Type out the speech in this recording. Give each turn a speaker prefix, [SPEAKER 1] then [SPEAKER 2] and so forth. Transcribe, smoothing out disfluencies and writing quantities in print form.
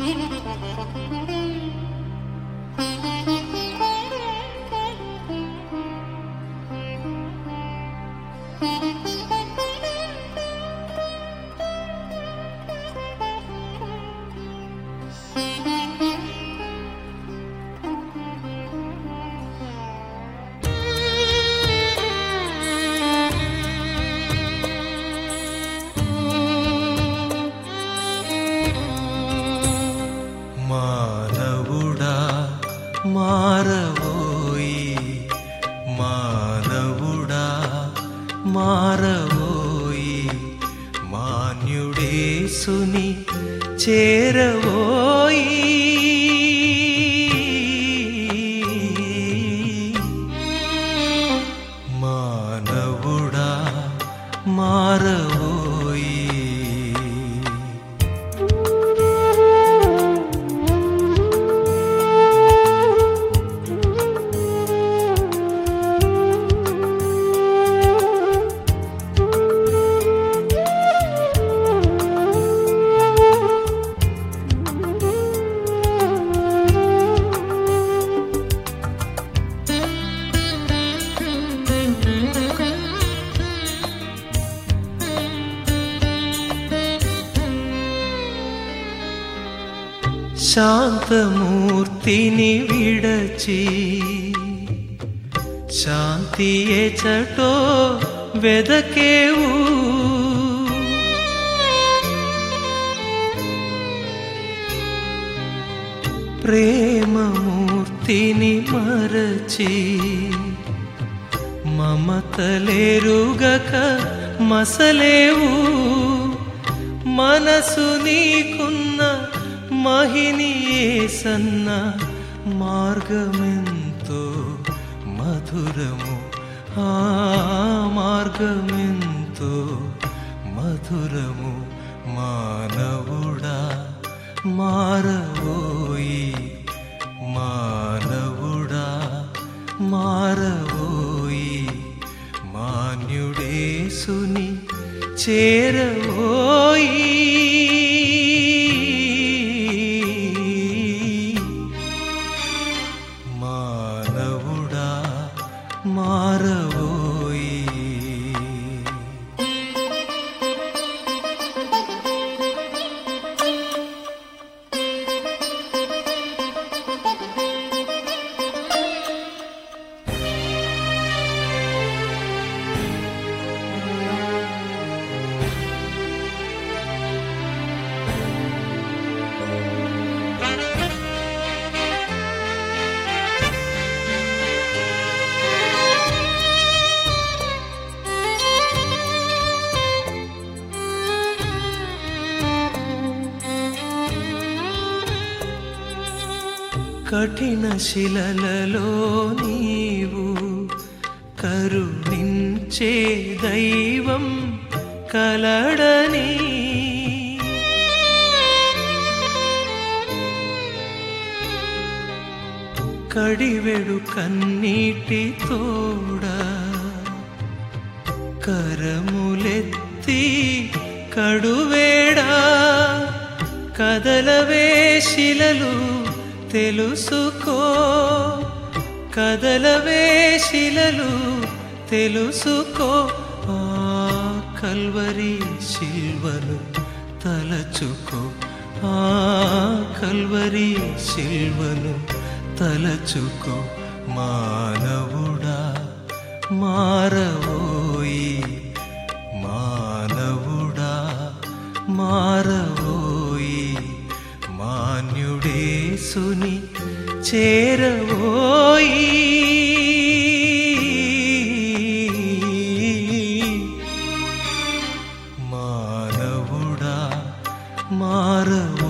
[SPEAKER 1] మానవుడా మారవోయి, మానవుడా మారవోయి, మాన్యుడేసుని చేరవోయి. మానవుడా మారవోయి. శాంతమూర్తిని విడచి శాంతి ఎచటో వెదకేవు, ప్రేమమూర్తిని మరచి మమతలేరుగక మసలేవు. మనసు నీకున్న మహిని యేసన్న మార్గమెంతో మధురము, ఆ మార్గమెంతో మధురము. మానవుడా మారవోయి, మానవుడా మారవోయి, మాన్యుడేసుని చేరవోయి. మానవుడా మారవోయి. కఠిన శిలలలో నీవు కరుణించే దైవం కలడని, కడివెడు కన్నీటి తోడ కరములెత్తి కడువేడా. కదలవే శిలలు తెలుసుకో, కదలవే శిలలు తెలుసుకో. ఆ కల్వరి శిల్వను తలచుకో, ఆ కల్వరి శిల్వను తలచుకో. మానవుడా మారవోయి, మానవుడా మారవోయి, మాన్యుడేసుని చేరవోయి. మానవుడా మారవోయి.